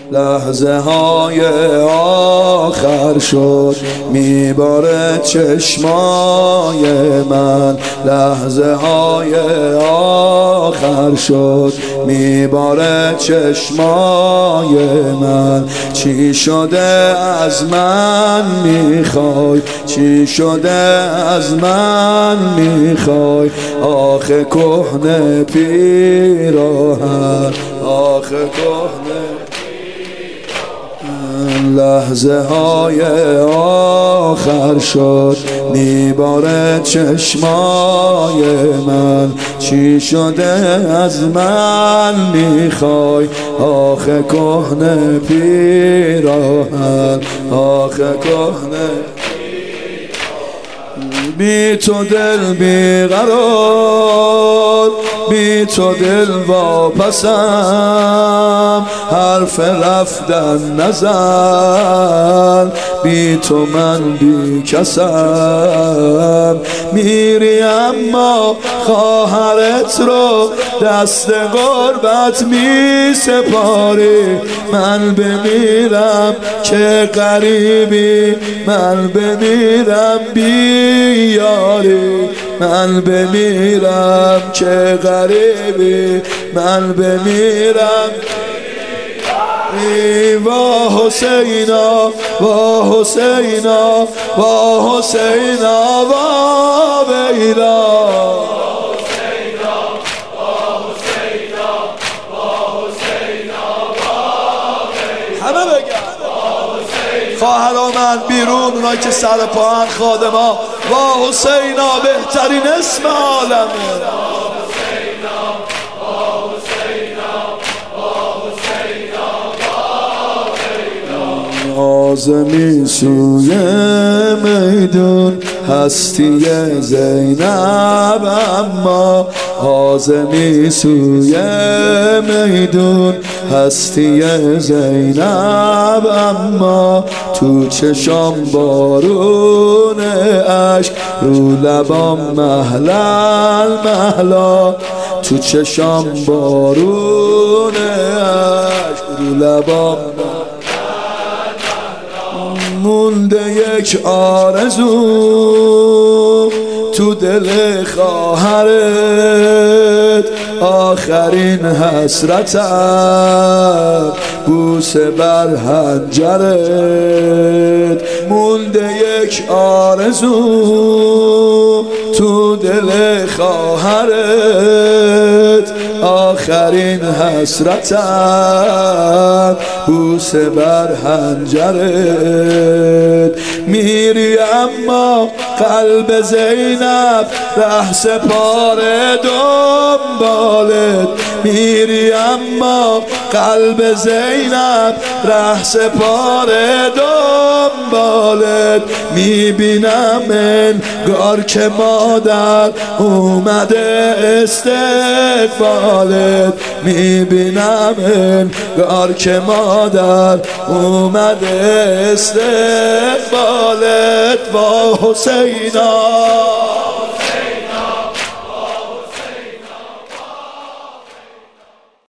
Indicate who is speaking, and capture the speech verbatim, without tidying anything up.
Speaker 1: لحظه های آخر شد میباره چشمای من، لحظه های آخر شد میباره چشمای من. چی شده از من میخوای، چی شده از من میخوای، آخه کهنه پیراهن، آخه کهنه لحظه های آخر شد میباره چشمای من. چی شده از من میخوای، آخه کهنه پیراهن، آخه کهنه بی تو دل بیقرار، بی تو دل واپسم، حرف رفتن نزن، بی تو من بی کسم. میری اما خواهرت رو دست غربت می سپاری، من بمیرم که غریبی، من بمیرم بی یاری، من بمیرم که غریبی، من بمیرم وا حسینا، وا حسینا، وا حسینا، وا ویلا. همه بگن خواهرا من بیرون، اونایی که سر پاهن خادما، وا حسینا بهترین اسم عالمه. آزمی سوی میدون هستی زینب، اما آزمی سوی میدون هستی زینب، اما تو چشام بارون عشق، رو لبام محلل محلا، تو چشام بارون عشق، رو لبام مونده یک آرزو تو دل خواهرت، آخرین حسرتم بوسه بر حنجرت. مونده یک آرزو تو دل خواهرت، آخرین حسرتم بوسه بر حنجرت. میری اما قلب زینب ره سپاره دنبالت، میری اما قلب زینب ره سپاره دنبالت. میبینم انگار که مادر اومده استقبالت، میبینم انگار که مادر اومده استقبالت. وا حسینا